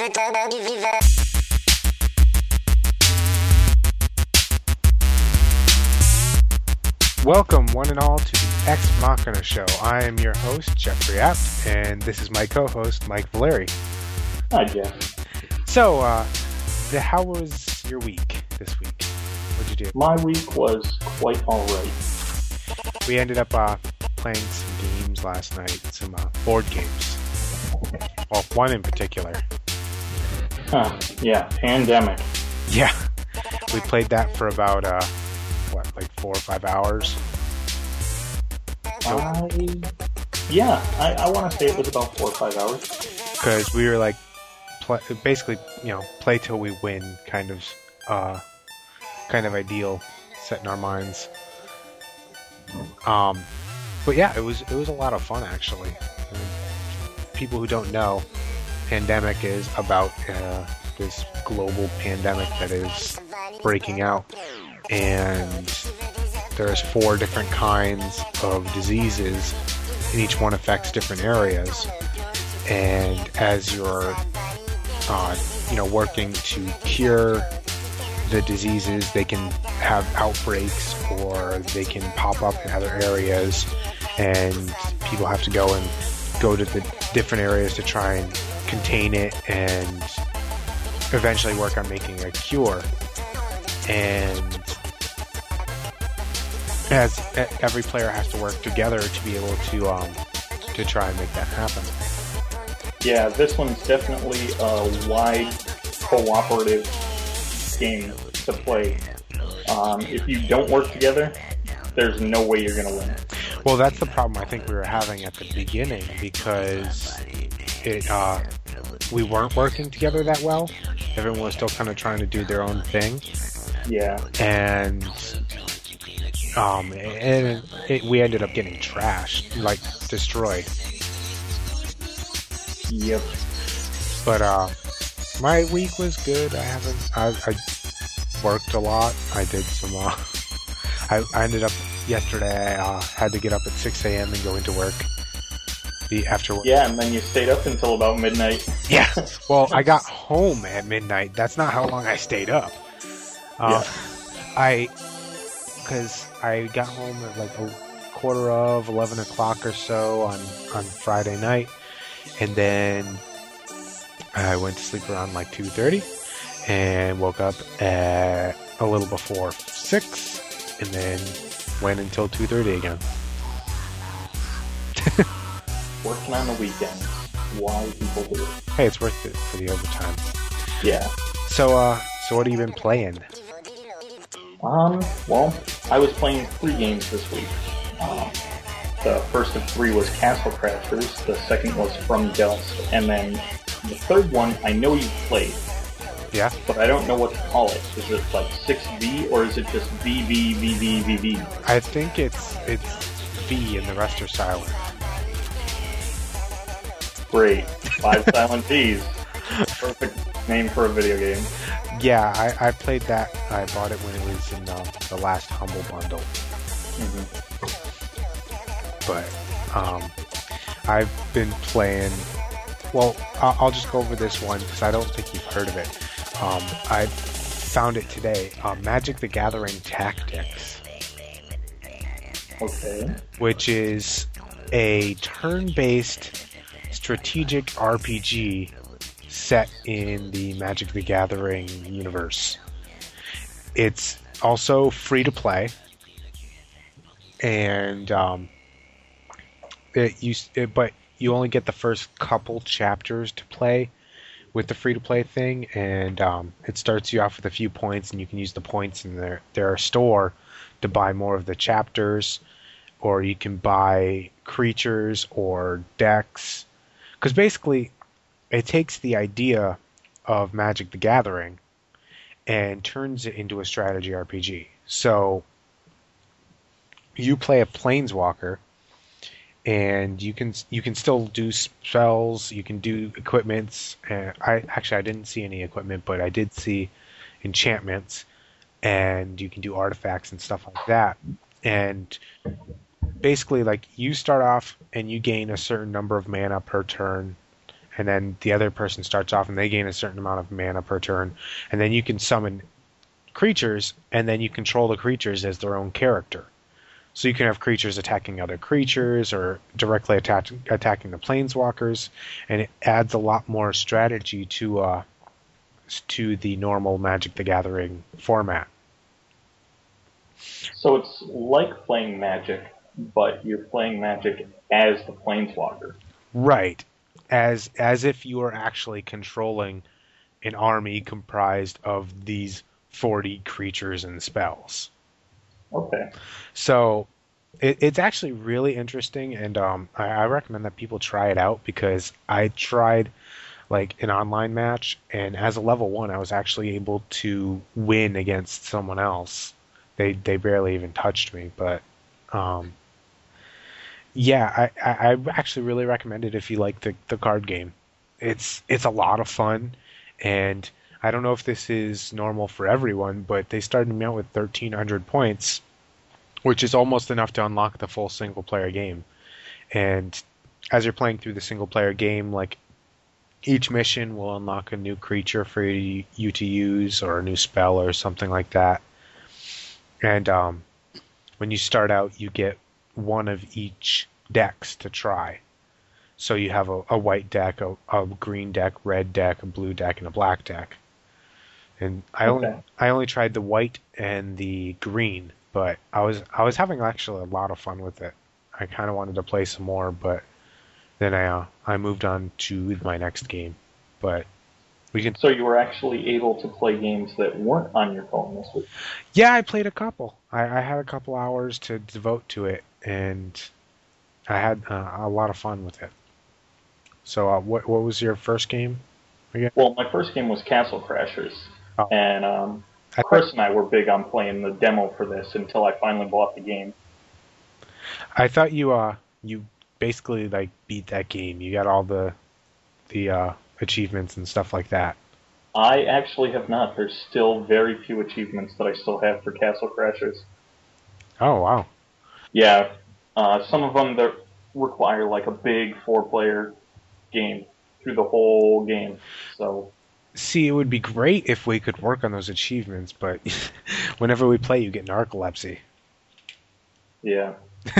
Welcome, one and all, to the Ex Machina Show. I am your host, Jeffrey Apt, and this is my co-host, Mike Valeri. Hi, Jeff. So, how was your week this week? What'd you do? My week was quite alright. We ended up playing some games last night, some board games. Well, one in particular. Yeah, Pandemic. Yeah, we played that for about, 4 or 5 hours? I want to say it was about 4 or 5 hours. Because we were like, basically, play till we win kind of ideal, set in our minds. But yeah, it was a lot of fun actually. People who don't know, Pandemic is about this global pandemic that is breaking out, and there's 4 different kinds of diseases, and each one affects different areas. And as you're working to cure the diseases, they can have outbreaks or they can pop up in other areas, and people have to go to the different areas to try and contain it and eventually work on making a cure. And as every player has to work together to be able to try and make that happen. Yeah, this one's definitely a wide cooperative game to play. If you don't work together, there's no way you're going to win. Well, that's the problem I think we were having at the beginning, because we weren't working together that well. Everyone was still kind of trying to do their own thing. Yeah. And we ended up getting trashed, like destroyed. Yep. But my week was good. I worked a lot. I did some. I ended up yesterday. I had to get up at 6 a.m. and go into work. After work. Yeah, and then you stayed up until about midnight. Yeah. Well, I got home at midnight. That's not how long I stayed up. Yeah. Because I got home at like 11 o'clock or so on Friday night, and then I went to sleep around like 2:30, and woke up at a little before 6, and then went until 2:30 again. Working on the weekends. Why people do it. Hey, it's worth it for the overtime. Yeah. So what have you been playing? Well, I was playing 3 games this week. The first of 3 was Castle Crashers, the second was From Dust, and then the third one I know you've played. Yeah? But I don't know what to call it. Is it like 6V, or is it just VV? I think it's V and the rest are silent. Great. 5 silent V's. Perfect name for a video game. Yeah, I played that. I bought it when it was in the last Humble Bundle. Mm-hmm. But I've been playing. Well, I'll just go over this one because I don't think you've heard of it. I found it today. Magic the Gathering Tactics. Okay. Which is a turn-based strategic RPG set in the Magic the Gathering universe. It's also free to play, and but you only get the first couple chapters to play with the free to play thing, and it starts you off with a few points, and you can use the points in their store to buy more of the chapters, or you can buy creatures or decks. Because basically, it takes the idea of Magic the Gathering and turns it into a strategy RPG. So, you play a Planeswalker, and you can still do spells, you can do equipments. I didn't see any equipment, but I did see enchantments, and you can do artifacts and stuff like that. And basically, like, you start off and you gain a certain number of mana per turn, and then the other person starts off and they gain a certain amount of mana per turn, and then you can summon creatures, and then you control the creatures as their own character. So you can have creatures attacking other creatures or directly attacking the planeswalkers, and it adds a lot more strategy to the normal Magic the Gathering format. So it's like playing Magic, but you're playing Magic as the Planeswalker. Right. As if you are actually controlling an army comprised of these 40 creatures and spells. Okay. So it's actually really interesting, and I recommend that people try it out, because I tried like an online match, and as a level 1, I was actually able to win against someone else. They barely even touched me, but yeah, I actually really recommend it if you like the card game. It's a lot of fun, and I don't know if this is normal for everyone, but they started me out with 1,300 points, which is almost enough to unlock the full single-player game. And as you're playing through the single-player game, like, each mission will unlock a new creature for you to use, or a new spell or something like that. And when you start out, you get one of each decks to try. So you have a white deck, a green deck, red deck, a blue deck, and a black deck. And I only tried the white and the green, but I was having actually a lot of fun with it. I kind of wanted to play some more, but then I moved on to my next game. But we can. So you were actually able to play games that weren't on your phone this week? Yeah, I played a couple. I had a couple hours to devote to it, and I had a lot of fun with it. So what was your first game again? Well, my first game was Castle Crashers. Oh. And Chris and I were big on playing the demo for this until I finally bought the game. I thought you basically like beat that game. You got all the achievements and stuff like that. I actually have not. There's still very few achievements that I still have for Castle Crashers. Oh, wow. Yeah, some of them that require like a big 4-player game through the whole game. So. See, it would be great if we could work on those achievements, but whenever we play, you get narcolepsy. Yeah.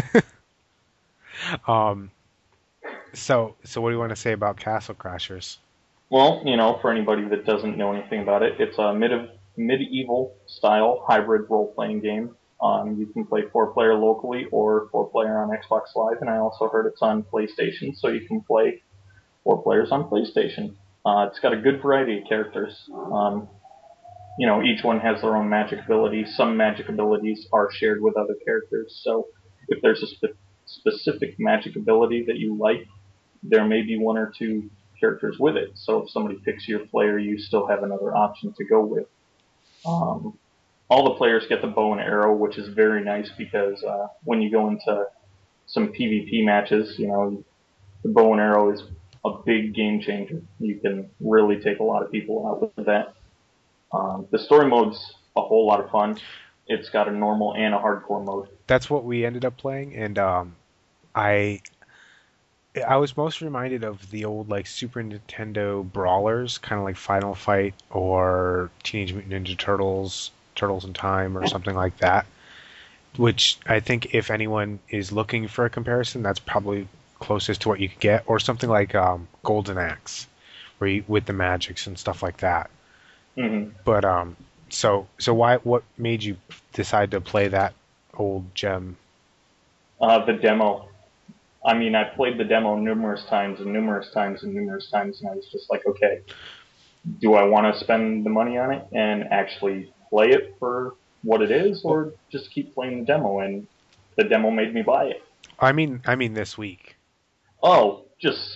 So what do you want to say about Castle Crashers? Well, for anybody that doesn't know anything about it, it's a medieval-style hybrid role-playing game. You can play 4-player locally or 4-player on Xbox Live, and I also heard it's on PlayStation, so you can play 4 players on PlayStation. It's got a good variety of characters. Each one has their own magic ability. Some magic abilities are shared with other characters. So if there's a specific magic ability that you like, there may be 1 or 2 characters with it. So if somebody picks your player, you still have another option to go with. All the players get the bow and arrow, which is very nice because when you go into some PvP matches, the bow and arrow is a big game changer. You can really take a lot of people out with that. The story mode's a whole lot of fun. It's got a normal and a hardcore mode. That's what we ended up playing, and I was most reminded of the old like Super Nintendo brawlers, kind of like Final Fight or Teenage Mutant Ninja Turtles, Turtles in Time, or something like that. Which I think if anyone is looking for a comparison, that's probably closest to what you could get, or something like Golden Axe, with the magics and stuff like that. Mm-hmm. But so what made you decide to play that old gem? The demo. I mean, I played the demo numerous times, and I was just like, okay, do I want to spend the money on it and actually play it for what it is, or just keep playing the demo? And the demo made me buy it. I mean this week. Oh, just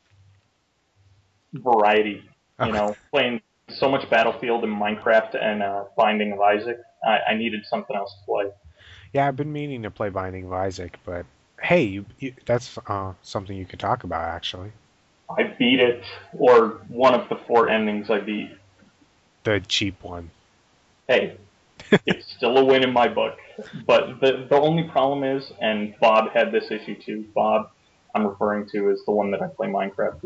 variety. Playing so much Battlefield and Minecraft and Binding of Isaac. I needed something else to play. Yeah, I've been meaning to play Binding of Isaac, but hey, that's something you could talk about, actually. I beat it, or one of the 4 endings I beat. The cheap one. Hey, it's still a win in my book. But the only problem is, and Bob had this issue too, Bob I'm referring to is the one that I play Minecraft with.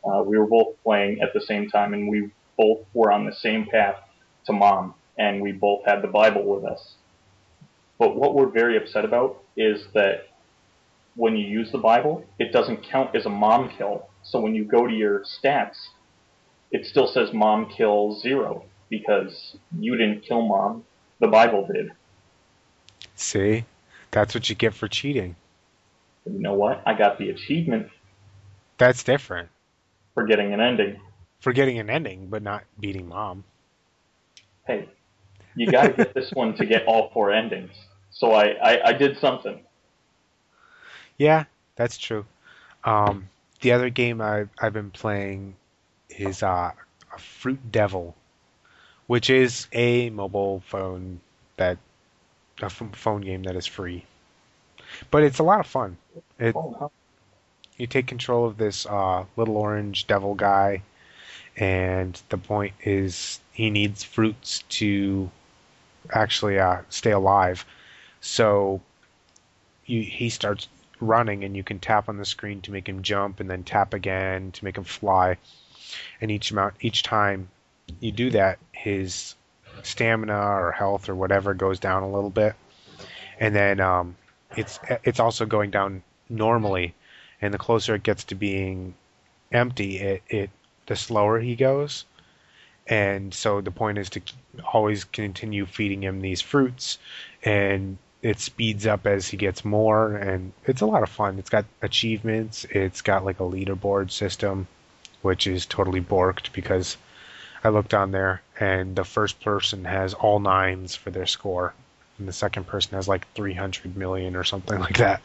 We were both playing at the same time, and we both were on the same path to mom, and we both had the Bible with us. But what we're very upset about is that when you use the Bible, it doesn't count as a mom kill. So when you go to your stats, it still says mom kill 0 because you didn't kill mom, the Bible did. See? That's what you get for cheating. And you know what? I got the achievement That's different. for getting an ending. For getting an ending, but not beating mom. Hey, you got to get this one to get all 4 endings. So I did something. Yeah, that's true. The other game I've been playing is a Fruit Devil, which is a mobile phone that phone game that is free, but it's a lot of fun. It Oh, You take control of this little orange devil guy, and the point is he needs fruits to actually stay alive. So he starts running, and you can tap on the screen to make him jump, and then tap again to make him fly. And each time you do that, his stamina or health or whatever goes down a little bit, and then it's also going down normally. And the closer it gets to being empty, it the slower he goes. And so the point is to always continue feeding him these fruits, and it speeds up as he gets more, and it's a lot of fun. It's got achievements, it's got like a leaderboard system, which is totally borked because I looked on there and the first person has all 9s for their score, and the second person has like 300 million or something like that.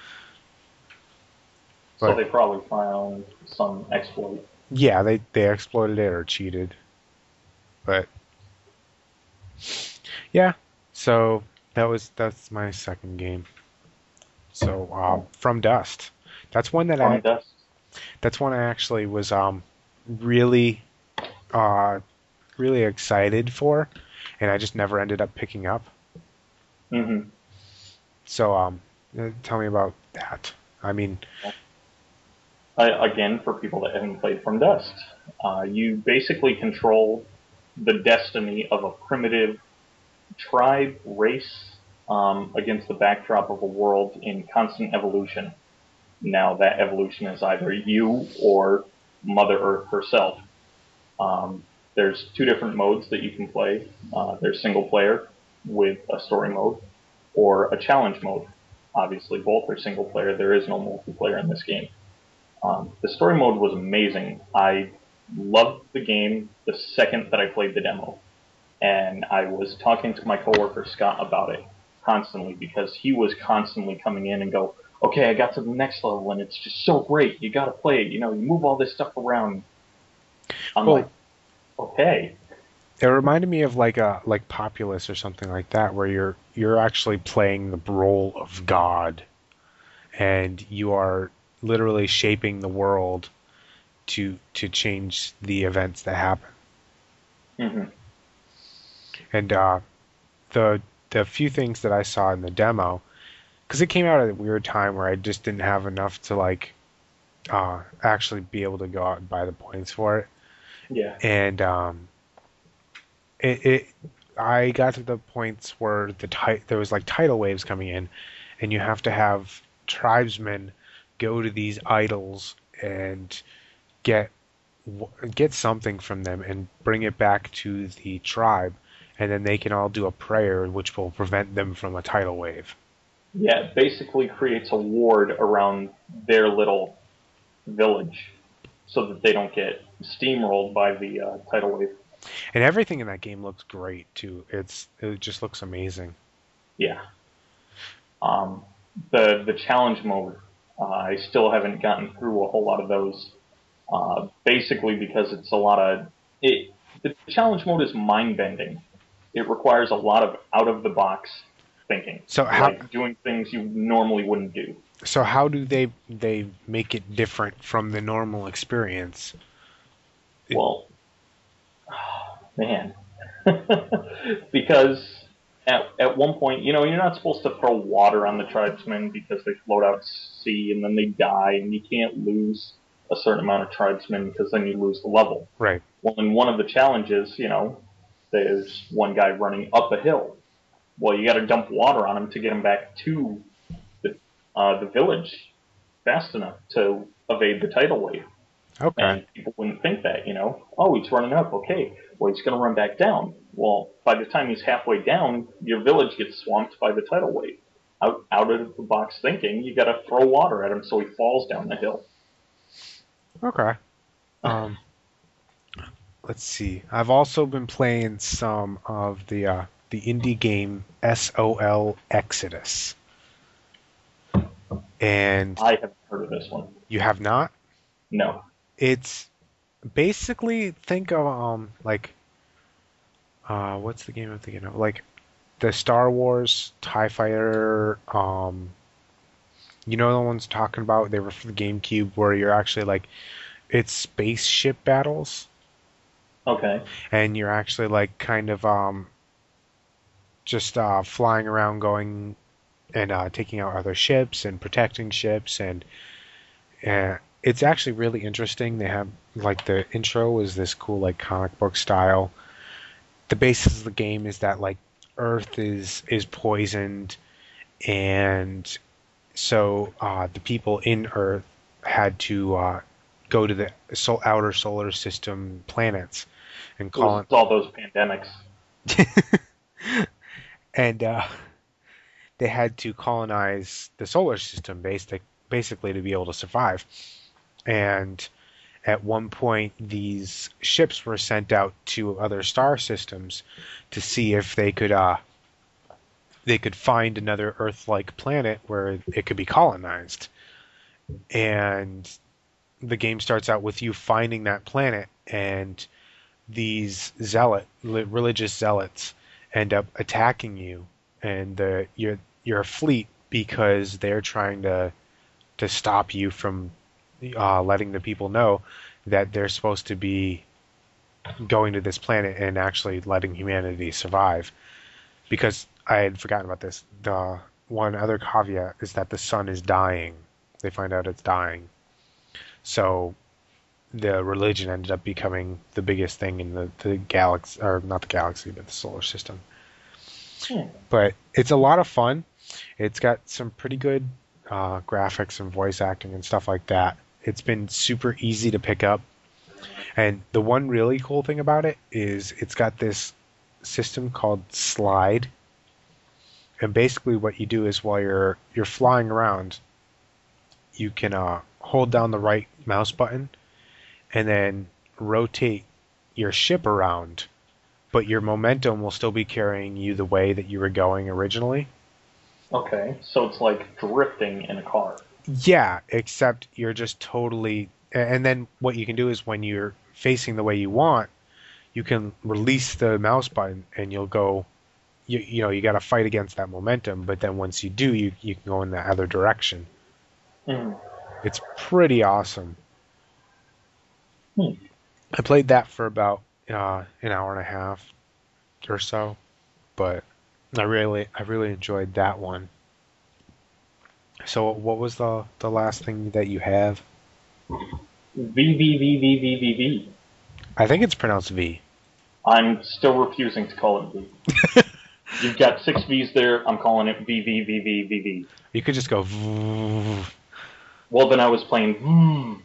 so But they probably found some exploit. yeah, they exploited it or cheated. But yeah, so that's my second game. So From Dust, that's one that From I Dust. that's one I actually was really uh really excited for, and I just never ended up picking up. Mm-hmm. So tell me about that. I mean, Again, for people that haven't played From Dust, you basically control the destiny of a primitive tribe race against the backdrop of a world in constant evolution. Now, that evolution is either you or Mother Earth herself. There's 2 different modes that you can play. There's single player with a story mode, or a challenge mode. Obviously, both are single player. There is no multiplayer in this game. The story mode was amazing. I loved the game the second that I played the demo. And I was talking to my coworker Scott about it constantly because he was constantly coming in and go, okay, I got to the next level and it's just so great. You got to play it. You know, you move all this stuff around. I'm well, like, okay. it reminded me of like Populous or something like that, where you're actually playing the role of God, and you are literally shaping the world to change the events that happen. Mm-hmm. And the few things that I saw in the demo, because it came out at a weird time where I just didn't have enough to like actually be able to go out and buy the points for it. Yeah. And it I got to the points where there was like tidal waves coming in, and you have to have tribesmen go to these idols and get get something from them and bring it back to the tribe, and then they can all do a prayer which will prevent them from a tidal wave. Yeah, it basically creates a ward around their little village so that they don't get steamrolled by the tidal wave. And everything in that game looks great too. It just looks amazing. Yeah. The challenge mode, I still haven't gotten through a whole lot of those. Basically because it's a lot of it. The challenge mode is mind bending. It requires a lot of out of the box thinking, So like doing things you normally wouldn't do. how do they make it different from the normal experience? Well, man, because at one point, you know, you're not supposed to throw water on the tribesmen because they float out to sea and then they die and you can't lose. a certain amount of tribesmen because then you lose the level. Right. Well, in one of the challenges, there's one guy running up a hill. Well, you got to dump water on him to get him back to the village fast enough to evade the tidal wave. Okay. And people wouldn't think that, oh, he's running up, okay, well, he's going to run back down. Well, by the time he's halfway down, your village gets swamped by the tidal wave. Out of the box thinking, you got to throw water at him so he falls down the hill. Okay. Let's see. I've also been playing some of the indie game SOL Exodus. And I haven't heard of this one. You have not? No. It's basically, think of what's the game I'm thinking of? Like the Star Wars TIE Fighter, you know the ones talking about? They were for the GameCube, where you're actually it's spaceship battles. Okay. And you're actually kind of just flying around, going and taking out other ships and protecting ships, and it's actually really interesting. They have the intro is this cool comic book style. The basis of the game is that Earth is poisoned, and so the people in Earth had to go to the outer solar system planets and all those pandemics. And they had to colonize the solar system basically to be able to survive. And at one point, these ships were sent out to other star systems to see if they could find another Earth-like planet where it could be colonized. And the game starts out with you finding that planet, and these religious zealots end up attacking you, and your fleet, because they're trying to stop you from letting the people know that they're supposed to be going to this planet and actually letting humanity survive. Because I had forgotten about this. The one other caveat is that the sun is dying. They find out it's dying. So the religion ended up becoming the biggest thing in the galaxy, or not the galaxy, but the solar system. But it's a lot of fun. It's got some pretty good graphics and voice acting and stuff like that. It's been super easy to pick up. And the one really cool thing about it is it's got this system called Slide. And basically what you do is while you're flying around, you can hold down the right mouse button and then rotate your ship around, but your momentum will still be carrying you the way that you were going originally. Okay, so it's like drifting in a car. Yeah, except you're just totally... And then what you can do is when you're facing the way you want, you can release the mouse button and you'll go... You got to fight against that momentum, but then once you do, you can go in the other direction. Mm. It's pretty awesome. I played that for about an hour and a half or so, but I really enjoyed that one. So what was the last thing that you have? V. I think it's pronounced V. I'm still refusing to call it V. You've got 6 V's there. I'm calling it V. You could just go V. Well, then I was playing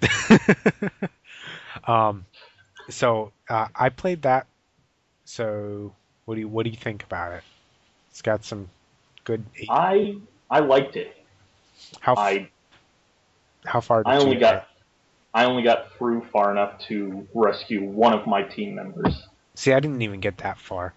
So I played that. So what do you think about it? It's got some good. I liked it. How far did you get? I only got through far enough to rescue one of my team members. See, I didn't even get that far.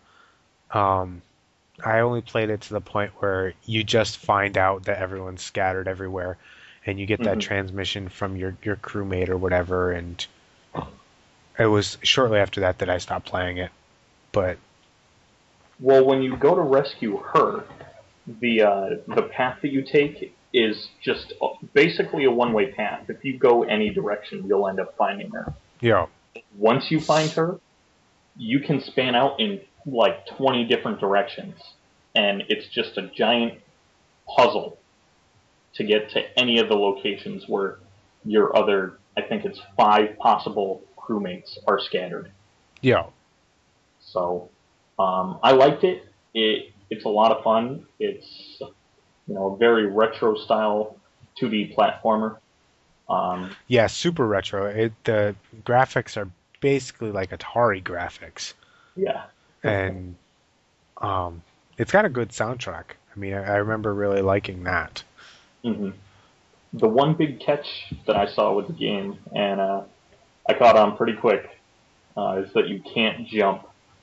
I only played it to the point where you just find out that everyone's scattered everywhere, and you get that transmission from your crewmate or whatever, and it was shortly after that I stopped playing it. But well, when you go to rescue her, the path that you take is just basically a one-way path. If you go any direction, you'll end up finding her. Yeah. Once you find her, you can span out in 20 different directions, and it's just a giant puzzle to get to any of the locations where your other I think it's 5 possible crewmates are scattered. Yeah. So I liked it. It's a lot of fun. It's a very retro style 2D platformer. Yeah, super retro. The graphics are basically like Atari graphics. Yeah. And it's got a good soundtrack. I mean, I remember really liking that. Mm-hmm. The one big catch that I saw with the game, and I caught on pretty quick, is that you can't jump.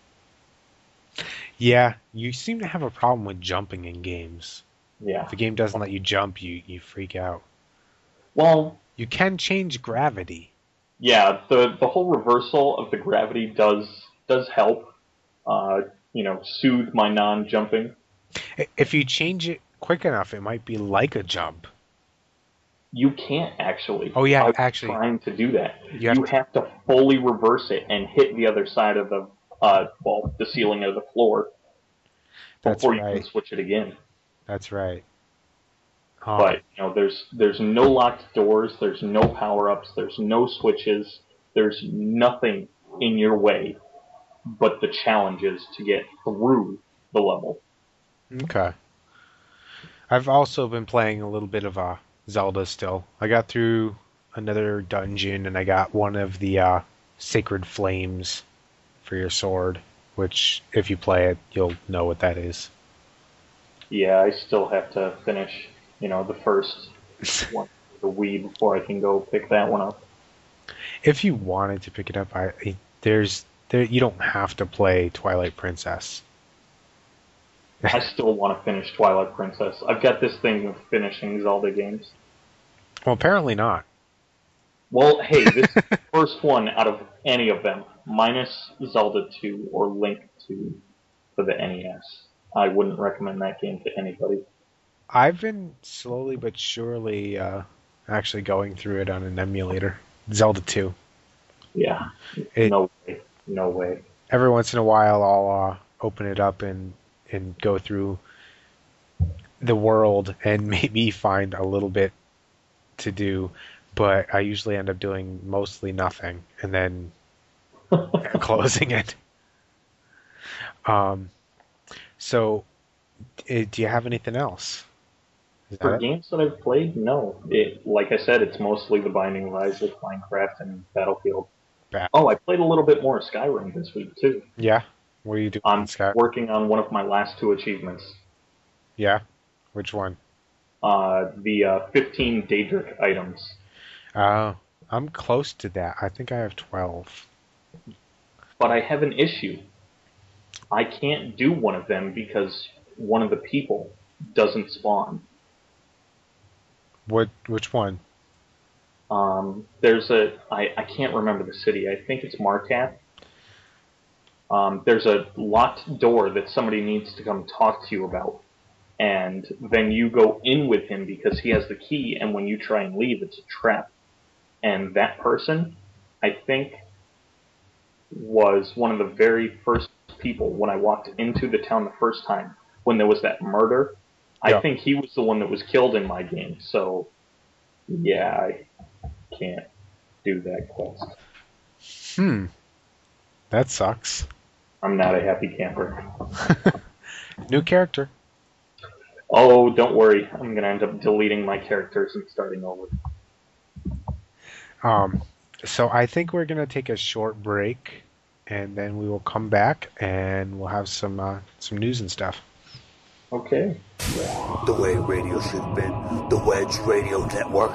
Yeah, you seem to have a problem with jumping in games. Yeah. If the game doesn't let you jump, you freak out. Well, you can change gravity. Yeah, the whole reversal of the gravity does help, soothe my non-jumping. If you change it quick enough, it might be like a jump. You can't actually. Oh yeah, I was actually, trying to do that. You have to fully reverse it and hit the other side of the ceiling or the floor before you can switch it again. That's right. But there's no locked doors, there's no power-ups, there's no switches, there's nothing in your way but the challenges to get through the level. Okay. I've also been playing a little bit of Zelda still. I got through another dungeon and I got one of the Sacred Flames for your sword, which if you play it, you'll know what that is. Yeah, I still have to finish the first one, the Wii, before I can go pick that one up. If you wanted to pick it up, you don't have to play Twilight Princess. I still want to finish Twilight Princess. I've got this thing with finishing Zelda games. Well, apparently not. Well, hey, this is the first one out of any of them, minus Zelda 2 or Link 2 for the NES. I wouldn't recommend that game to anybody. I've been slowly but surely actually going through it on an emulator. Zelda 2. Yeah. No way. Every once in a while I'll open it up and go through the world and maybe find a little bit to do, but I usually end up doing mostly nothing and then closing it. So, do you have anything else? For games that I've played, no. Like I said, it's mostly The Binding of Isaac, Minecraft, and Battlefield. Oh, I played a little bit more Skyrim this week, too. Yeah? What are you doing I'm working on one of my last 2 achievements. Yeah? Which one? The 15 Daedric items. I'm close to that. I think I have 12. But I have an issue. I can't do one of them because one of the people doesn't spawn. Which one? There's I can't remember the city. I think it's Markath. There's a locked door that somebody needs to come talk to you about. And then you go in with him because he has the key, and when you try and leave, it's a trap. And that person, I think, was one of the very first people when I walked into the town the first time, when there was that murder. Yeah. I think he was the one that was killed in my game, so yeah, I can't do that quest. That sucks. I'm not a happy camper. New character. Oh, don't worry. I'm going to end up deleting my characters and starting over. So I think we're going to take a short break, and then we will come back, and we'll have some news and stuff. Okay. The way radio should have been. The Wedge Radio Network.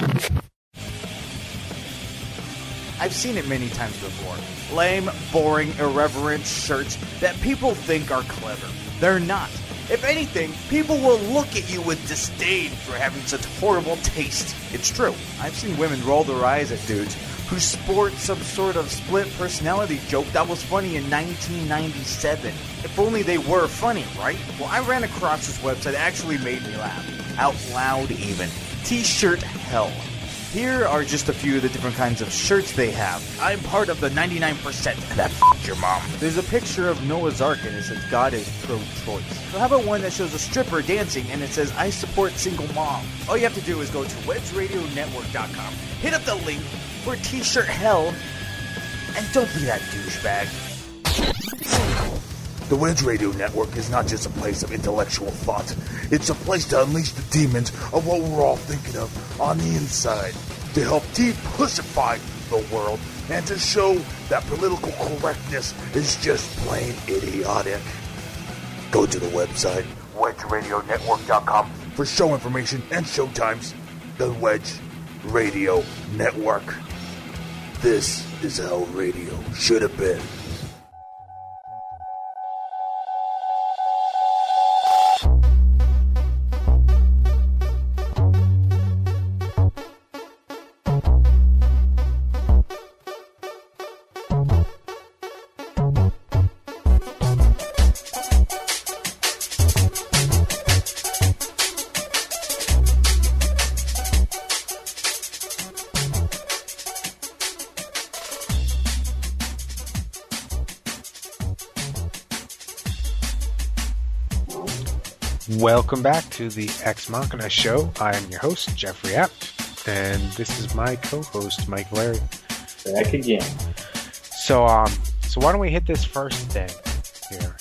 I've seen it many times before. Lame, boring, irreverent shirts that people think are clever. They're not. If anything, people will look at you with disdain for having such horrible taste. It's true. I've seen women roll their eyes at dudes who sport some sort of split personality joke that was funny in 1997. If only they were funny, right? Well, I ran across this website that actually made me laugh. Out loud, even. T-Shirt Hell. Here are just a few of the different kinds of shirts they have. I'm part of the 99% that f***ed your mom. There's a picture of Noah's Ark and it says God is pro-choice. So how about one that shows a stripper dancing and it says I support single mom? All you have to do is go to WedgeRadioNetwork.com, hit up the link, for t-shirt hell. And don't be that douchebag. The Wedge Radio Network is not just a place of intellectual thought. It's a place to unleash the demons of what we're all thinking of on the inside, to help depushify the world, and to show that political correctness is just plain idiotic. Go to the website, WedgeRadioNetwork.com, for show information and show times. The Wedge Radio Network. This is how radio should have been. Welcome back to the Ex Machina Show. I am your host, Jeffrey Apt, and this is my co-host, Mike Larry. Back again. So why don't we hit this first thing here?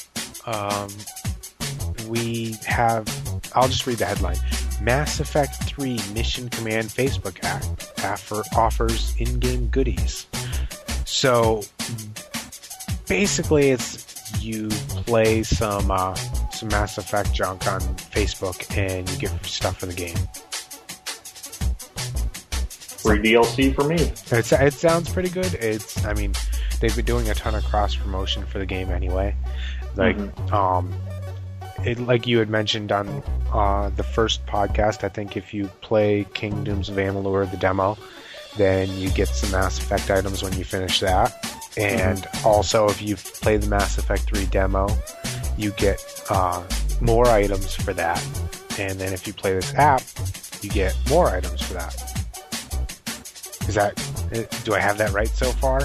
We have, I'll just read the headline. Mass Effect 3 Mission Command Facebook app offers in-game goodies. So basically, it's you play some Mass Effect junk on Facebook, and you get stuff for the game. Free DLC for me. It sounds pretty good. They've been doing a ton of cross promotion for the game anyway. Like, like you had mentioned on the first podcast, I think if you play Kingdoms of Amalur, the demo, then you get some Mass Effect items when you finish that. And also, if you play the Mass Effect 3 demo, you get more items for that. And then if you play this app, you get more items for that. Do I have that right so far?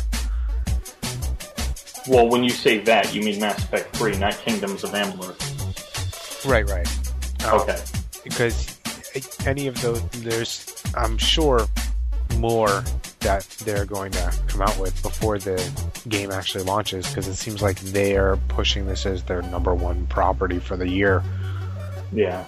Well, when you say that, you mean Mass Effect 3, not Kingdoms of Amalur. Right. Okay. Because any of those, there's, I'm sure, more that they're going to come out with before the game actually launches, because it seems like they are pushing this as their number one property for the year. Yeah.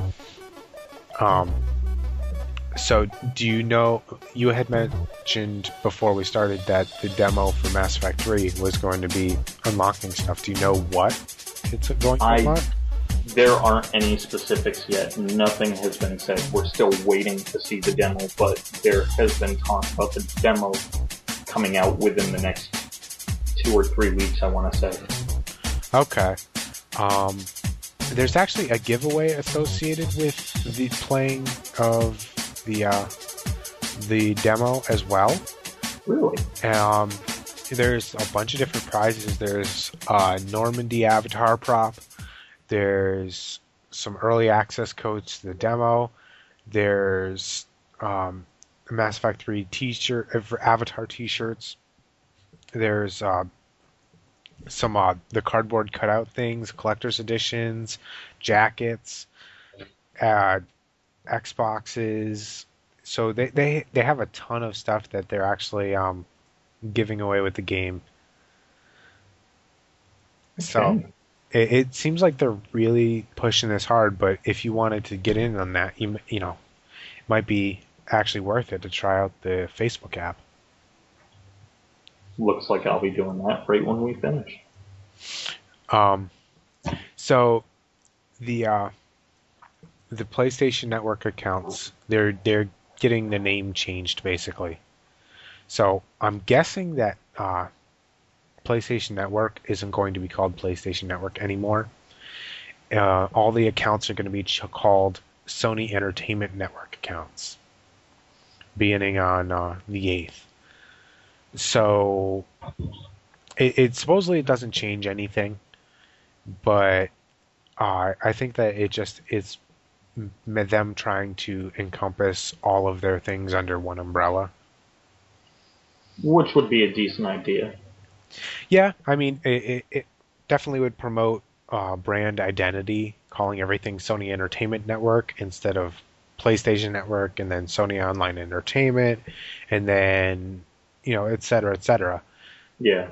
So do you know, you had mentioned before we started that the demo for Mass Effect 3 was going to be unlocking stuff. Do you know what it's going to unlock? There aren't any specifics yet. Nothing has been said. We're still waiting to see the demo, but there has been talk about the demo coming out within the next 2 or 3 weeks, I want to say. Okay. There's actually a giveaway associated with the playing of the demo as well. Really? There's a bunch of different prizes. There's a Normandy avatar prop. There's some early access codes to the demo. There's a Mass Effect 3 t-shirt, avatar t-shirts. There's some the cardboard cutout things, collector's editions, jackets, Xboxes. So they have a ton of stuff that they're actually giving away with the game. Okay. So it seems like they're really pushing this hard, but if you wanted to get in on that, you know, it might be actually worth it to try out the Facebook app. Looks like I'll be doing that right when we finish. So the PlayStation Network accounts, they're getting the name changed basically. So I'm guessing that PlayStation Network isn't going to be called PlayStation Network anymore. All the accounts are going to be called Sony Entertainment Network accounts, beginning on the 8th. So it supposedly doesn't change anything, but I think that it's them trying to encompass all of their things under one umbrella. Which would be a decent idea. Yeah, I mean, it definitely would promote brand identity, calling everything Sony Entertainment Network instead of PlayStation Network, and then Sony Online Entertainment, and then et cetera, et cetera. Yeah.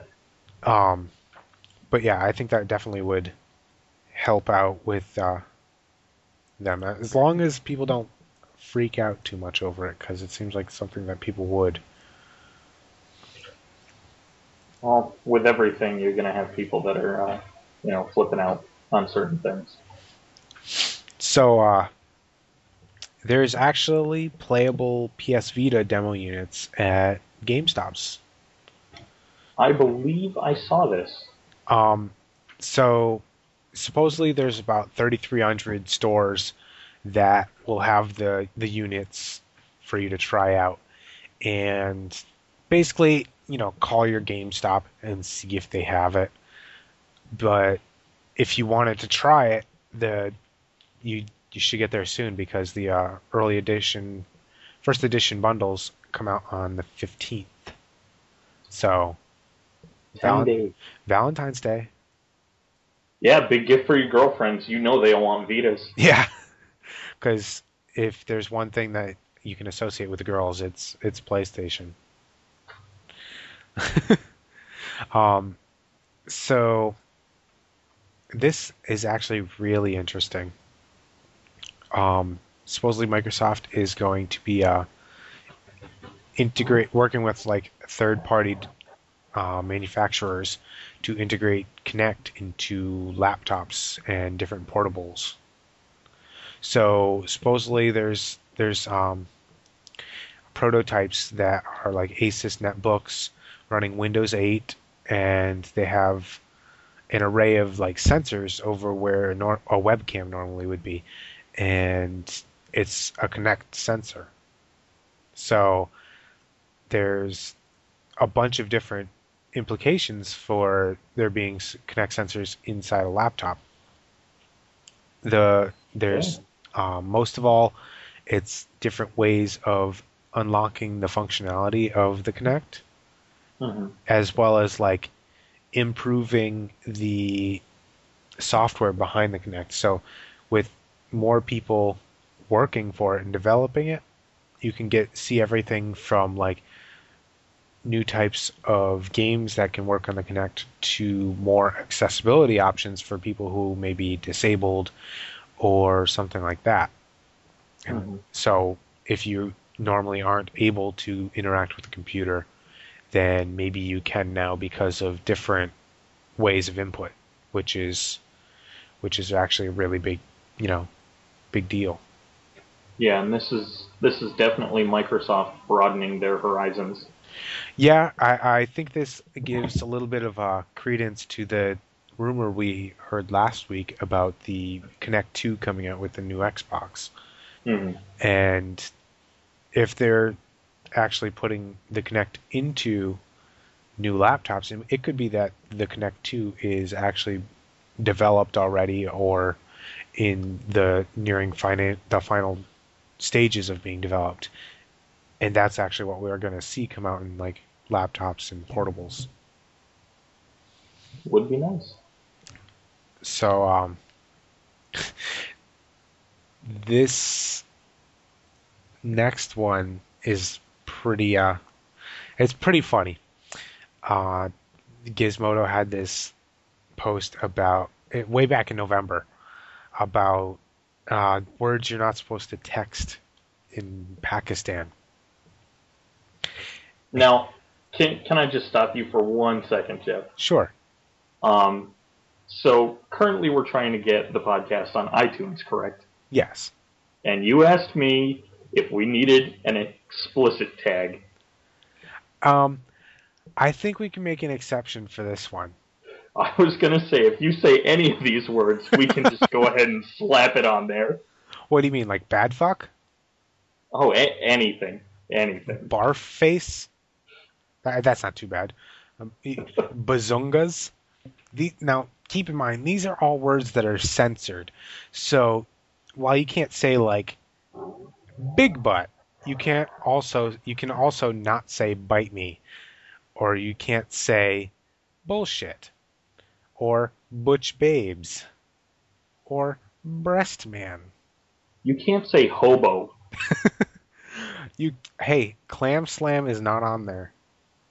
But yeah, I think that definitely would help out with them, as long as people don't freak out too much over it, because it seems like something that people would. Well, with everything, you're going to have people that are, flipping out on certain things. So there's actually playable PS Vita demo units at GameStops. I believe I saw this. So supposedly there's about 3,300 stores that will have the units for you to try out, and basically, call your GameStop and see if they have it. But if you wanted to try it, you should get there soon, because the early edition, first edition bundles come out on the 15th. So 10 days. Valentine's Day. Yeah, big gift for your girlfriends. You know they all want Vitas. Yeah, because if there's one thing that you can associate with the girls, it's PlayStation. So this is actually really interesting. Supposedly Microsoft is going to be working with like third-party manufacturers to integrate Kinect into laptops and different portables. So supposedly there's prototypes that are like Asus netbooks running Windows 8, and they have an array of like sensors over where a webcam normally would be, and it's a Kinect sensor. So there's a bunch of different implications for there being Kinect sensors inside a laptop. There's most of all, it's different ways of unlocking the functionality of the Kinect, as well as like improving the software behind the Kinect. So with more people working for it and developing it, you can see everything from like new types of games that can work on the Kinect to more accessibility options for people who may be disabled or something like that. And so if you normally aren't able to interact with the computer, then maybe you can now because of different ways of input, which is actually a really big deal. Yeah, and this is definitely Microsoft broadening their horizons. Yeah, I think this gives a little bit of credence to the rumor we heard last week about the Kinect 2 coming out with the new Xbox. And if they're actually putting the Kinect into new laptops, it could be that the Kinect 2 is actually developed already or in the the final stages of being developed. And that's actually what we're going to see come out in like laptops and portables. Would be nice. So this next one is pretty it's pretty funny. Gizmodo had this post about way back in November about words you're not supposed to text in Pakistan. Now, can I just stop you for 1 second, Jeff? Sure. So currently we're trying to get the podcast on iTunes, correct? Yes. And you asked me if we needed an explicit tag. I think we can make an exception for this one. I was going to say, if you say any of these words, we can just go ahead and slap it on there. What do you mean, like bad fuck? Oh, anything. Anything. Barf face? That's not too bad. Bazungas? Now, keep in mind, these are all words that are censored. So, while you can't say, like, big butt, you can also not say bite me. Or you can't say bullshit. Or butch babes. Or breast man. You can't say hobo. Hey, clam slam is not on there.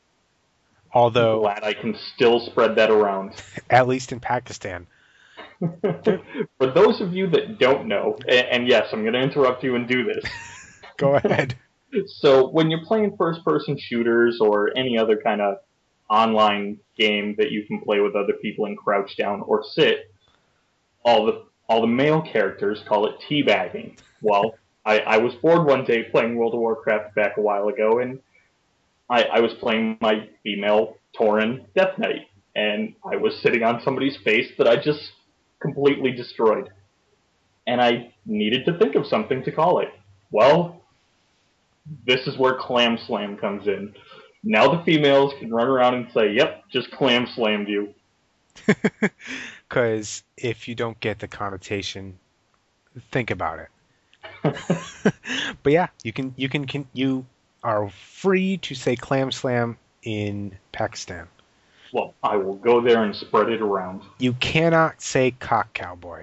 Although, Glad I can still spread that around. at least in Pakistan. For those of you that don't know, and yes, I'm going to interrupt you and do this. Go ahead. So when you're playing first-person shooters or any other kind of online game that you can play with other people and crouch down or sit, all the male characters call it teabagging. Well, I was bored one day playing World of Warcraft back a while ago, and I was playing my female Tauren Death Knight, and I was sitting on somebody's face that I just completely destroyed. And I needed to think of something to call it. Well, this is where Clam Slam comes in. Now the females can run around and say, yep, just clam slammed you. Because if you don't get the connotation, think about it. But yeah, you are free to say clam slam in Pakistan. Well, I will go there and spread it around. You cannot say cock cowboy.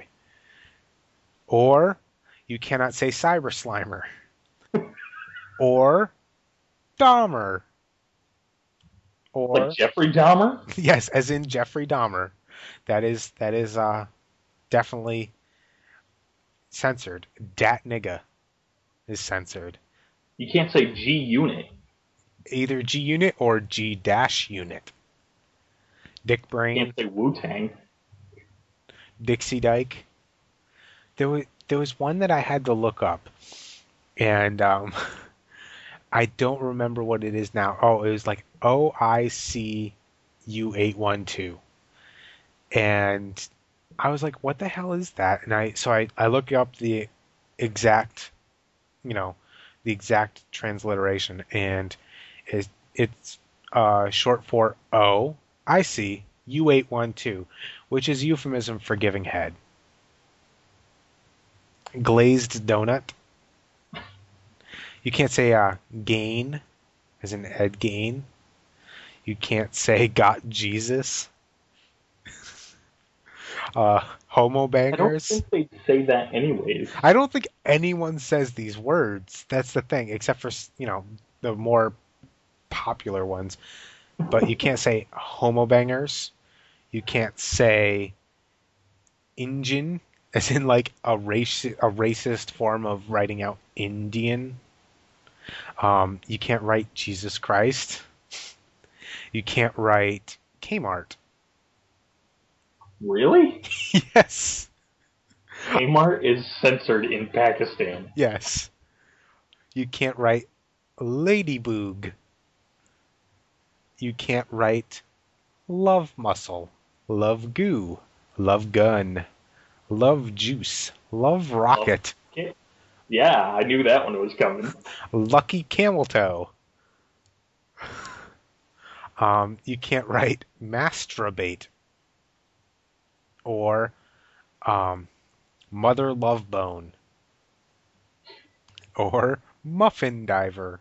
Or you cannot say cyber slimer. Or Dahmer. Or Like Jeffrey Dahmer? yes, as in Jeffrey Dahmer. That is definitely censored. Dat nigga is censored. You can't say G-Unit. Either G unit or G dash unit. Dick You Brain, can't say Wu-Tang. Dixie Dyke. There was one that I had to look up, and I don't remember what it is now. Oh, it was like OICU812, and I was like, "What the hell is that?" And I looked up the exact, the exact transliteration, and it's short for OICU812, which is euphemism for giving head. Glazed donut. You can't say gain, as in Ed Gain. You can't say got Jesus. Homo I don't bangers. think they'd say that anyways. I don't think anyone says these words. That's the thing, except for the more popular ones. But you can't say homo bangers. You can't say Injin, as in like a racist form of writing out Indian. You can't write Jesus Christ. You can't write Kmart. Really? Yes. Kmart is censored in Pakistan. Yes. You can't write Ladyboog. You can't write love muscle, love goo, love gun, love juice, love rocket, Yeah, I knew that one was coming. lucky camel toe. You can't write masturbate or mother love bone or muffin diver.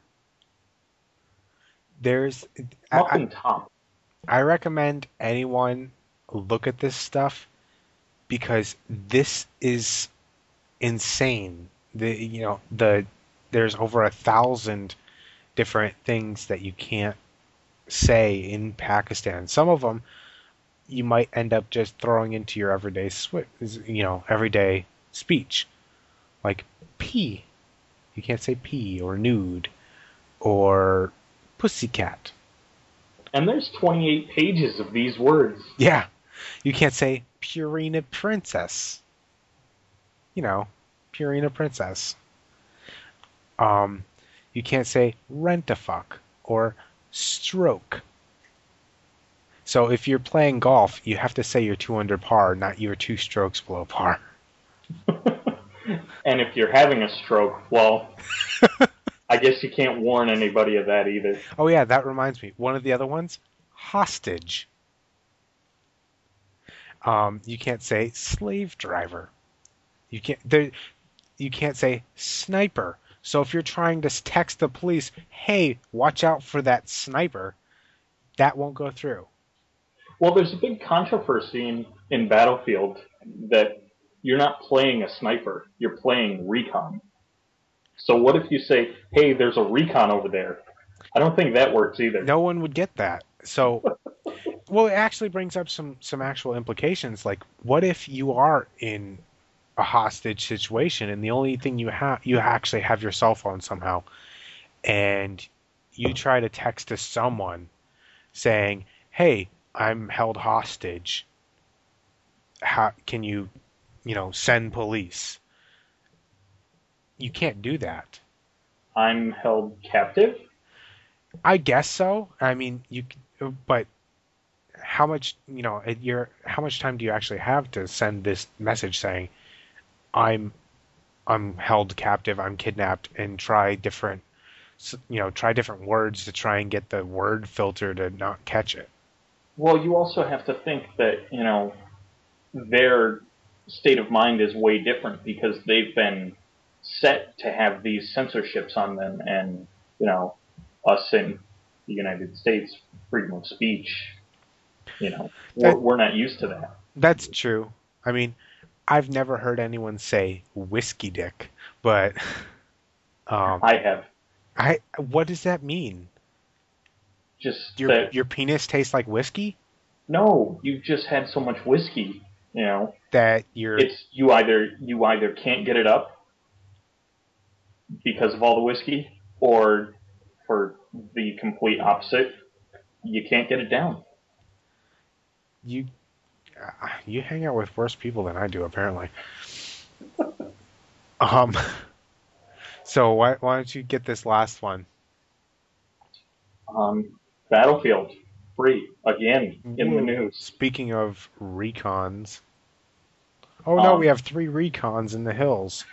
There's Muffin top. I recommend anyone look at this stuff because this is insane. There's over 1,000 different things that you can't say in Pakistan. Some of them you might end up just throwing into your everyday everyday speech, like pee. You can't say pee or nude or pussycat. And there's 28 pages of these words. Yeah, you can't say Purina princess. Purina princess. You can't say rent-a-fuck or stroke. So if you're playing golf, you have to say you're 2 under par, not you're 2 strokes below par. And if you're having a stroke, well, I guess you can't warn anybody of that either. Oh yeah, that reminds me. One of the other ones, hostage. You can't say slave driver. You can't say sniper. So if you're trying to text the police, hey, watch out for that sniper, that won't go through. Well, there's a big controversy in Battlefield that you're not playing a sniper, you're playing recon. So what if you say, hey, there's a recon over there? I don't think that works either. No one would get that. So, well, it actually brings up some actual implications. Like, what if you are in a hostage situation and the only thing you actually have your cell phone somehow, and you try to text to someone saying, "Hey, I'm held hostage. How can you, send police?" You can't do that. I'm held captive? I guess so. I mean, but how much, how much time do you actually have to send this message saying, I'm held captive, I'm kidnapped, and try different words to try and get the word filter to not catch it. Well, you also have to think that, their state of mind is way different because they've been set to have these censorships on them, and, us in the United States, freedom of speech, we're not used to that. That's true. I mean, I've never heard anyone say whiskey dick, but I have. What does that mean? Just your penis tastes like whiskey? No, you've just had so much whiskey, that you either can't get it up because of all the whiskey, or for the complete opposite, you can't get it down. You hang out with worse people than I do, apparently. So why don't you get this last one? Battlefield 3 again in the news. Speaking of recons, no, we have 3 recons in the hills.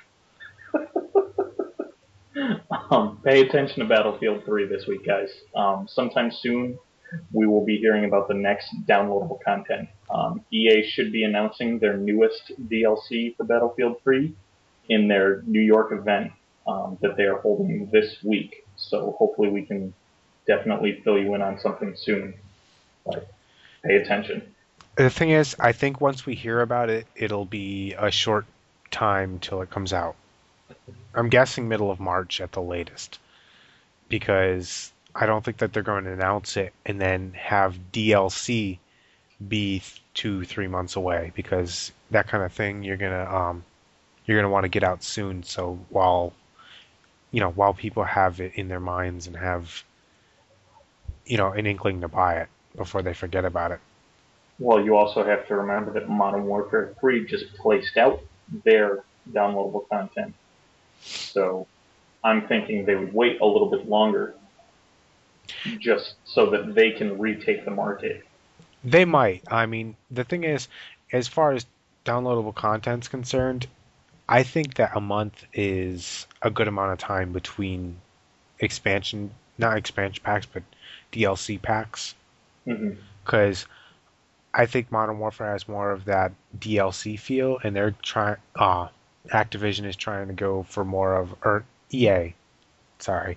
Pay attention to Battlefield 3 this week, guys. Sometime soon, we will be hearing about the next downloadable content. EA should be announcing their newest DLC for Battlefield 3 in their New York event that they are holding this week. So hopefully we can definitely fill you in on something soon. But pay attention. The thing is, I think once we hear about it, it'll be a short time till it comes out. I'm guessing middle of March at the latest, because I don't think that they're going to announce it and then have DLC be 2-3 months away, because that kind of thing you're gonna want to get out soon. So while people have it in their minds and have an inkling to buy it before they forget about it. Well, you also have to remember that Modern Warfare 3 just placed out their downloadable content. So I'm thinking they would wait a little bit longer just so that they can retake the market. They might. I mean, the thing is, as far as downloadable content's concerned, I think that a month is a good amount of time between not expansion packs, but DLC packs. Because I think Modern Warfare has more of that DLC feel, and they're Activision is trying to go for more of, or EA, sorry,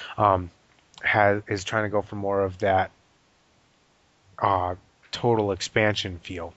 is trying to go for more of that total expansion feel.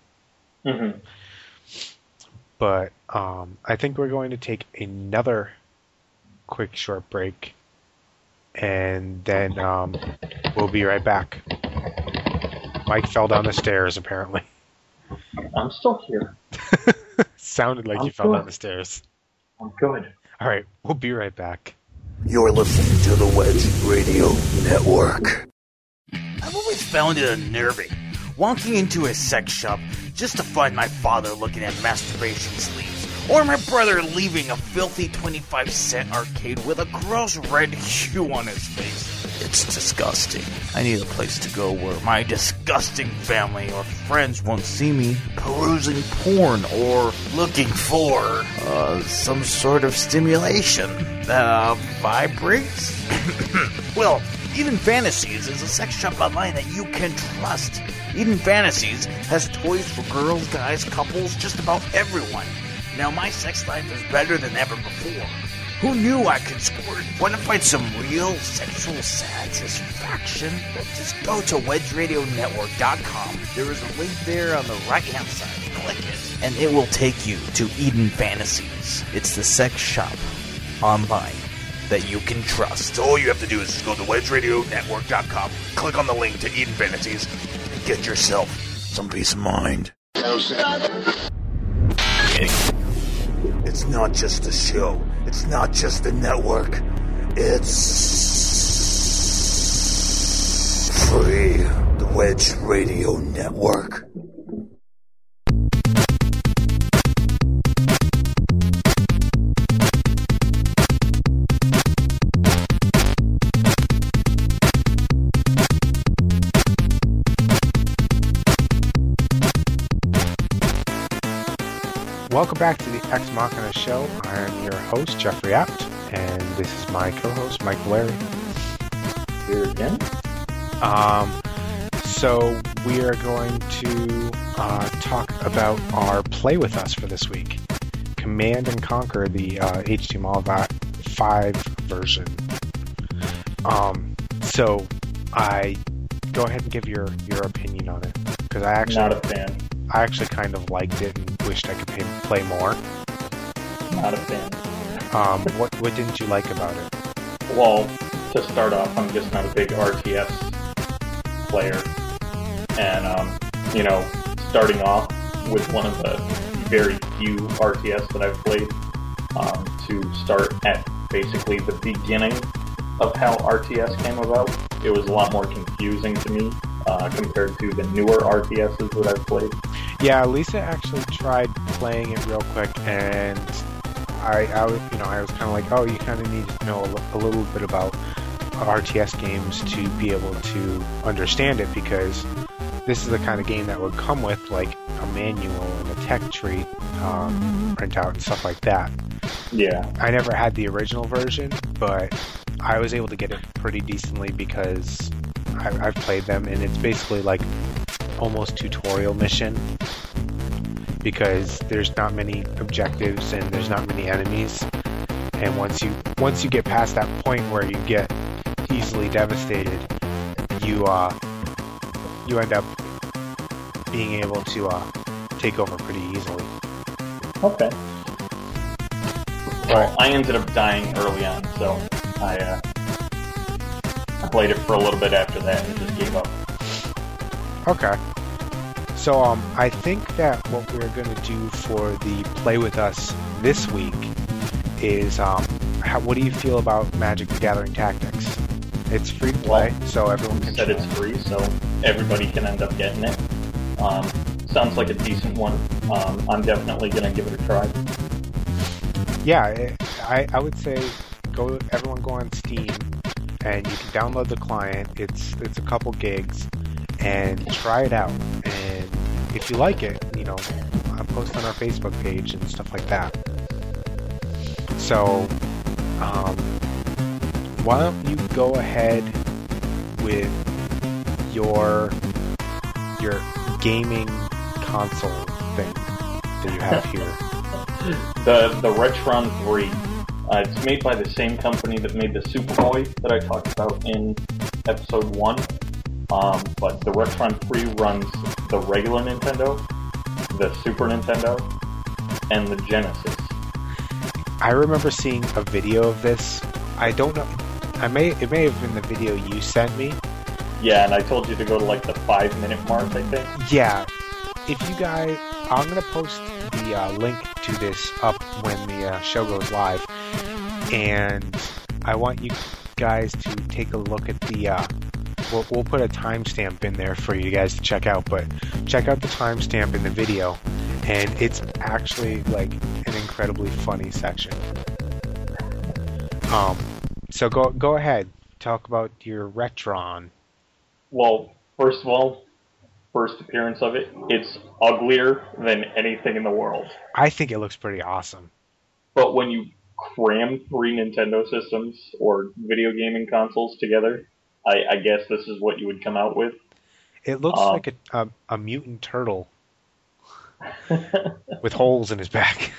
But I think we're going to take another quick short break, and then we'll be right back. Mike fell down the stairs, apparently. I'm still here. Sounded like you fell down the stairs. I'm good. All right, we'll be right back. You're listening to the Wedge Radio Network. I've always found it unnerving walking into a sex shop just to find my father looking at masturbation sleeves, or my brother leaving a filthy 25-cent arcade with a gross red hue on his face. It's disgusting. I need a place to go where my disgusting family or friends won't see me perusing porn or looking for some sort of stimulation that vibrates. Well, Eden Fantasies is a sex shop online that you can trust. Eden Fantasies has toys for girls, guys, couples, just about everyone. Now my sex life is better than ever before. Who knew I could squirt? Want to find some real sexual satisfaction? Well, just go to WedgeRadioNetwork.com. There is a link there on the right-hand side. Click it, and it will take you to Eden Fantasies. It's the sex shop online. that you can trust. So all you have to do is just go to WedgeRadioNetwork.com, click on the link to Eden Fantasies, and get yourself some peace of mind. It's not just a show. It's not just a network. It's free. The Wedge Radio Network. Welcome back to the Ex Machina Show. I'm your host, Jeffrey Apt, and this is my co-host, Mike Larry. Here again. So we are going to talk about our Play With Us for this week. Command and Conquer, the HTML5 version. So I go ahead and give your opinion on it, because Not a fan. I actually kind of liked it and wished I could play more. Not a fan. What didn't you like about it? Well, to start off, I'm just not a big RTS player. And, starting off with one of the very few RTS that I've played, to start at basically the beginning of how RTS came about, it was a lot more confusing to me compared to the newer RTSs that I've played. Yeah, Lisa actually tried playing it real quick, and I was kind of like, oh, you kind of need to know a little bit about RTS games to be able to understand it, because this is the kind of game that would come with like a manual and a tech tree printout and stuff like that. Yeah. I never had the original version, but I was able to get it pretty decently because I've played them, and it's basically like almost tutorial mission, because there's not many objectives and there's not many enemies, and once you get past that point where you get easily devastated, you end up being able to take over pretty easily. Okay. Well, I ended up dying early on, so I played it for a little bit after that and just gave up. Okay. So I think that what we're going to do for the Play With Us this week is what do you feel about Magic the Gathering Tactics? It's free to play, so everyone can said it's free, so everybody can end up getting it. Sounds like a decent one. I'm definitely going to give it a try. Yeah, I would say everyone go on Steam, and you can download the client. It's a couple gigs, and try it out. And if you like it, I'll post on our Facebook page and stuff like that. So, why don't you go ahead with your gaming console thing that you have here? The Retron 3. It's made by the same company that made the Superboy that I talked about in episode 1. But the Retron 3 runs the regular Nintendo, the Super Nintendo, and the Genesis. I remember seeing a video of this. I don't know. It may have been the video you sent me. Yeah, and I told you to go to like the 5-minute mark, I think. Yeah. If you guys, I'm gonna post the link to this up when the show goes live, and I want you guys to take a look at the. We'll put a timestamp in there for you guys to check out, but check out the timestamp in the video, and it's actually like an incredibly funny section. So go ahead, talk about your Retron. Well, first of all, first appearance of it, it's uglier than anything in the world. I think it looks pretty awesome. But when you cram 3 Nintendo systems or video gaming consoles together, I guess this is what you would come out with. It looks like a mutant turtle with holes in his back.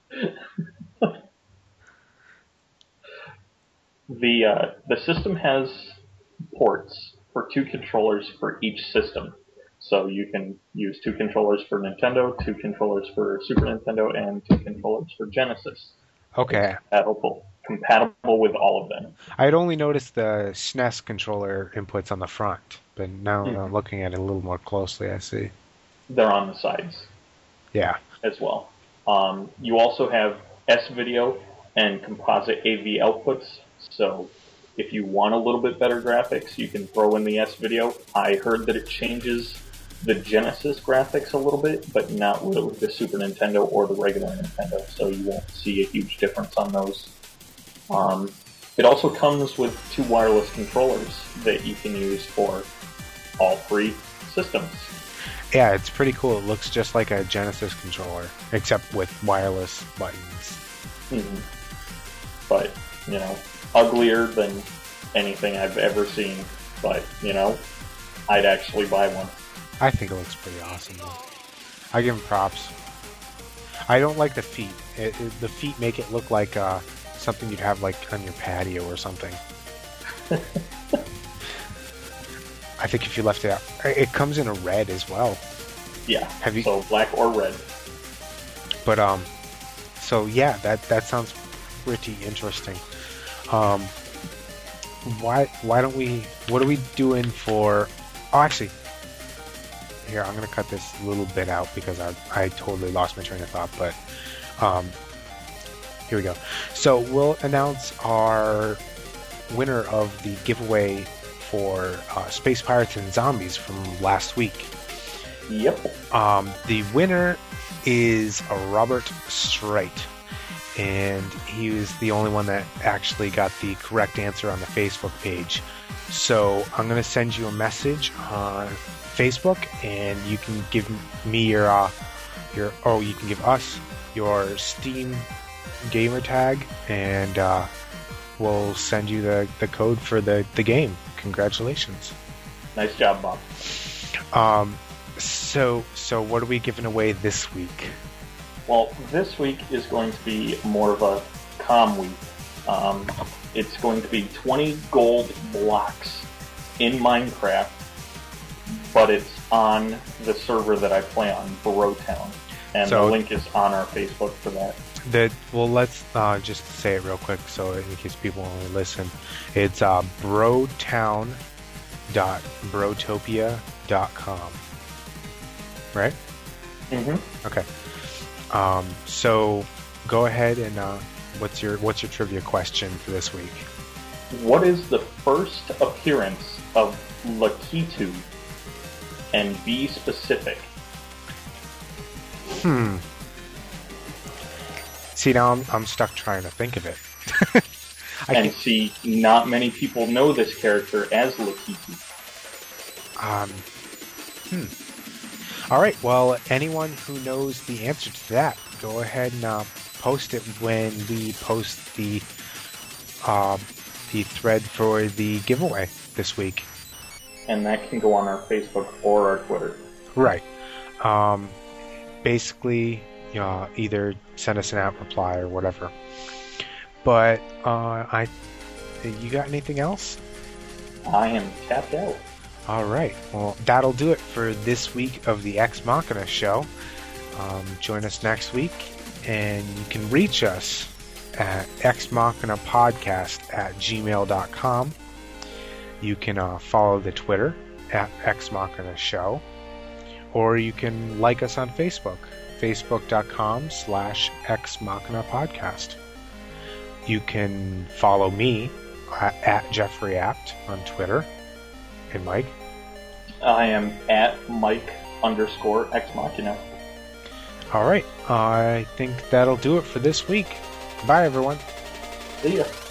The system has ports for 2 controllers for each system. So you can use 2 controllers for Nintendo, 2 controllers for Super Nintendo, and 2 controllers for Genesis. Okay. Compatible with all of them. I had only noticed the SNES controller inputs on the front, but now that I'm looking at it a little more closely, I see. They're on the sides. Yeah. As well. You also have S-Video and composite AV outputs, so if you want a little bit better graphics, you can throw in the S-Video. I heard that it changes the Genesis graphics a little bit, but not really the Super Nintendo or the regular Nintendo, so you won't see a huge difference on those. It also comes with 2 wireless controllers that you can use for all 3 systems. Yeah, it's pretty cool. It looks just like a Genesis controller, except with wireless buttons. But, uglier than anything I've ever seen. But, I'd actually buy one. I think it looks pretty awesome, though. I give him props. I don't like the feet. The feet make it look like something you'd have like on your patio or something. I think if you left it out, it comes in a red as well. Yeah. So black or red. But so yeah, that sounds pretty interesting. Why don't we? What are we doing for? Oh, actually, here I'm gonna cut this little bit out because I totally lost my train of thought. But here we go. So we'll announce our winner of the giveaway for Space Pirates and Zombies from last week. Yep. The winner is Robert Strite, and he was the only one that actually got the correct answer on the Facebook page. So I'm going to send you a message on Facebook, and you can give me you can give us your Steam gamer tag, and we'll send you the code for the game. Congratulations. Nice job, Bob. So what are we giving away this week? Well, this week is going to be more of a calm week. It's going to be 20 gold blocks in Minecraft, but it's on the server that I play on, Brotown. And the link is on our Facebook for that. Let's just say it real quick, so in case people only listen. It's brotopia.com, right? Mm-hmm. Okay. So go ahead and what's your trivia question for this week? What is the first appearance of Lakitu? And be specific. See, now I'm stuck trying to think of it. See, not many people know this character as Lakitu. All right. Well, anyone who knows the answer to that, go ahead and post it when we post the thread for the giveaway this week. And that can go on our Facebook or our Twitter. Right. Basically, either send us an out reply or whatever. But you got anything else? I am tapped out. All right. Well, that'll do it for this week of the Ex Machina show. Join us next week, and you can reach us at exmachinapodcast@gmail.com. You can follow the Twitter at Ex Machina Show, or you can like us on Facebook, facebook.com/Ex Machina Podcast. You can follow me at Jeffrey Apt on Twitter. And Mike? I am at Mike_Ex Machina. All right. I think that'll do it for this week. Bye, everyone. See ya.